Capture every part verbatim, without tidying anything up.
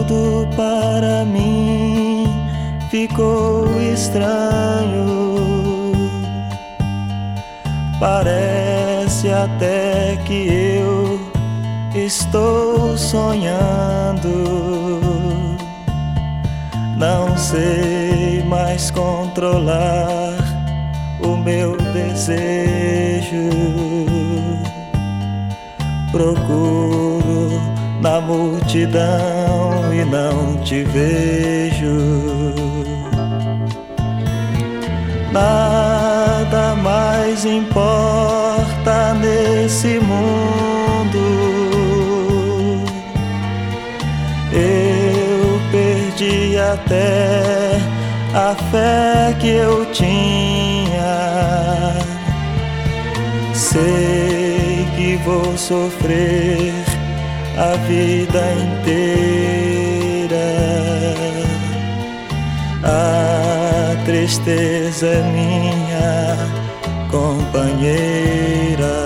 Tudo para mim ficou estranho. Parece até que eu estou sonhando. Não sei mais controlar o meu desejo. Procuro na multidão e não te vejo. Nada mais importa nesse mundo. Eu perdi até a fé que eu tinha. Sei que vou sofrer a vida inteira. A tristeza é minha companheira.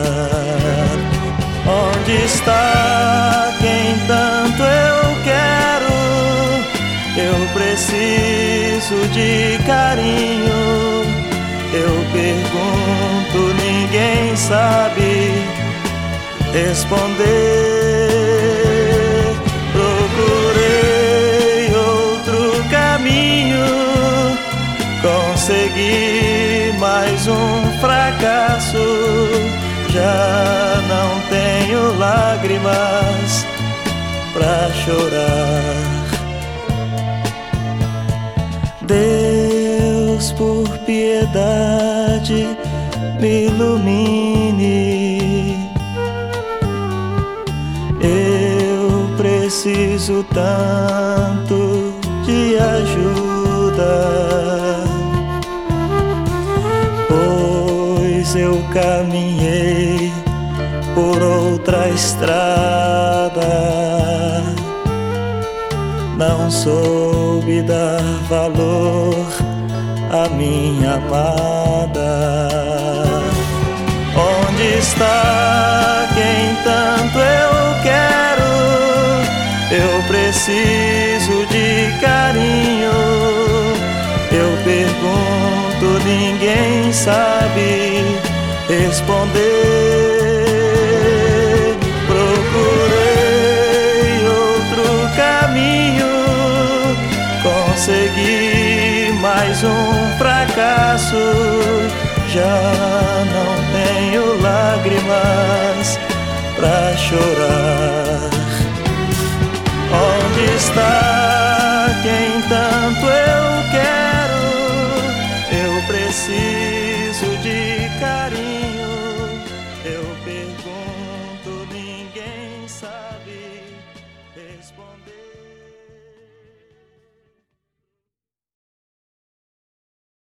Onde está quem tanto eu quero? Eu preciso de carinho. Eu pergunto, ninguém sabe responder. Procurei outro caminho, consegui mais um fracasso. Já não tenho lágrimas pra chorar. Deus, por piedade, me ilumine. Eu preciso tanto de ajuda, pois eu caminhei por outra estrada. Não soube dar valor à minha amada. Onde está quem tanto eu quero? Eu preciso de carinho. Eu pergunto, ninguém sabe responder. Procurei outro caminho, consegui mais um fracasso. Já não tenho lágrimas pra chorar. Onde está quem tanto eu